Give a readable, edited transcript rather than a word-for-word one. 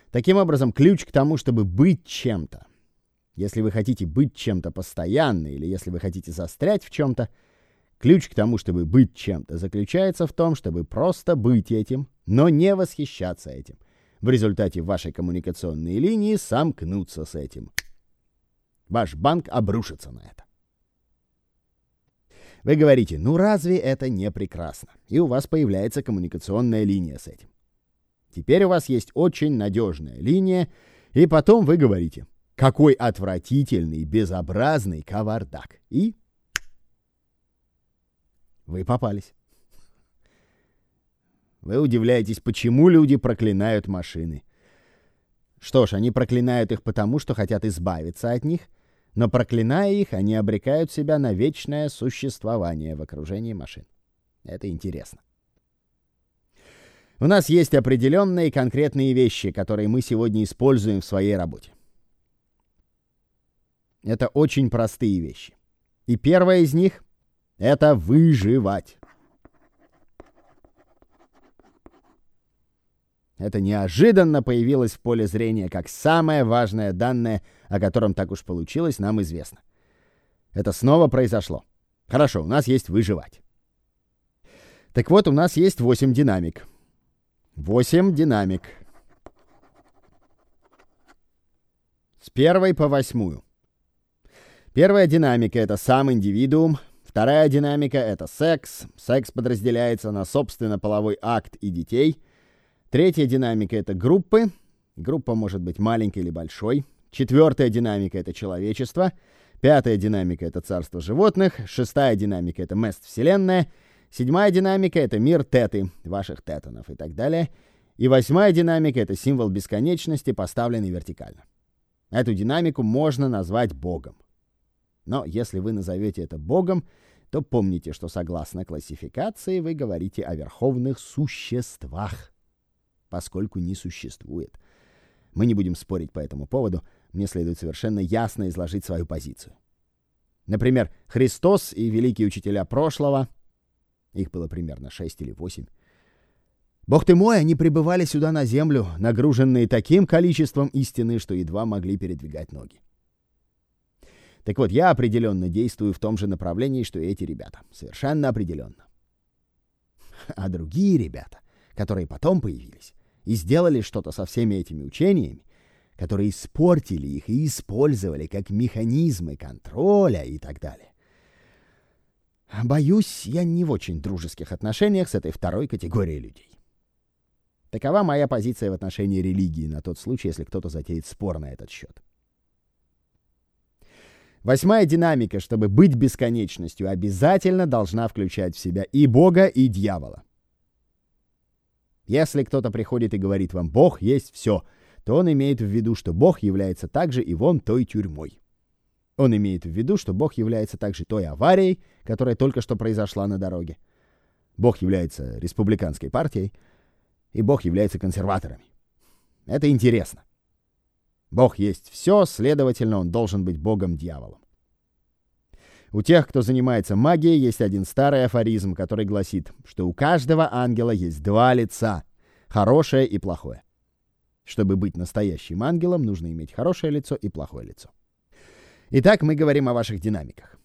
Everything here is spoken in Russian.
Таким образом, ключ к тому, чтобы быть чем-то, если вы хотите быть чем-то постоянно или если вы хотите застрять в чем-то, ключ к тому, чтобы быть чем-то, заключается в том, чтобы просто быть этим, но не восхищаться этим. В результате вашей коммуникационные линии сомкнутся с этим. Ваш банк обрушится на это. Вы говорите, ну разве это не прекрасно? И у вас появляется коммуникационная линия с этим. Теперь у вас есть очень надежная линия, и потом вы говорите, какой отвратительный, безобразный кавардак. И вы попались. Вы удивляетесь, почему люди проклинают машины. Что ж, они проклинают их потому, что хотят избавиться от них, но проклиная их, они обрекают себя на вечное существование в окружении машин. Это интересно. У нас есть определенные конкретные вещи, которые мы сегодня используем в своей работе. Это очень простые вещи. И первая из них — это выживать. Это неожиданно появилось в поле зрения как самое важное данное, о котором так уж получилось, нам известно. Это снова произошло. Хорошо, у нас есть выживать. Так вот, у нас есть 8 динамик. 8 динамик. С 1 по 8. Первая динамика — это сам индивидуум. Вторая динамика — это секс. Секс подразделяется на собственно половой акт и детей. Третья динамика — это группы. Группа может быть маленькой или большой. Четвертая динамика — это человечество. Пятая динамика — это царство животных. Шестая динамика — это мест-вселенная. Седьмая динамика — это мир теты, ваших тетанов и так далее. И восьмая динамика — это символ бесконечности, поставленный вертикально. Эту динамику можно назвать Богом. Но если вы назовете это Богом, то помните, что согласно классификации вы говорите о верховных существах, поскольку не существует. Мы не будем спорить по этому поводу, мне следует совершенно ясно изложить свою позицию. Например, Христос и великие учителя прошлого, их было примерно 6 или 8, Бог ты мой, они прибывали сюда на землю, нагруженные таким количеством истины, что едва могли передвигать ноги. Так вот, я определенно действую в том же направлении, что и эти ребята. Совершенно определенно. А другие ребята, которые потом появились и сделали что-то со всеми этими учениями, которые испортили их и использовали как механизмы контроля и так далее. Боюсь, я не в очень дружеских отношениях с этой второй категорией людей. Такова моя позиция в отношении религии на тот случай, если кто-то затеет спор на этот счет. Восьмая динамика, чтобы быть бесконечностью, обязательно должна включать в себя и Бога, и дьявола. Если кто-то приходит и говорит вам «Бог есть все», то он имеет в виду, что Бог является также и вон той тюрьмой. Он имеет в виду, что Бог является также той аварией, которая только что произошла на дороге. Бог является республиканской партией, и Бог является консерваторами. Это интересно. Бог есть все, следовательно, он должен быть Богом-дьяволом. У тех, кто занимается магией, есть один старый афоризм, который гласит, что у каждого ангела есть два лица — хорошее и плохое. Чтобы быть настоящим ангелом, нужно иметь хорошее лицо и плохое лицо. Итак, мы говорим о ваших динамиках.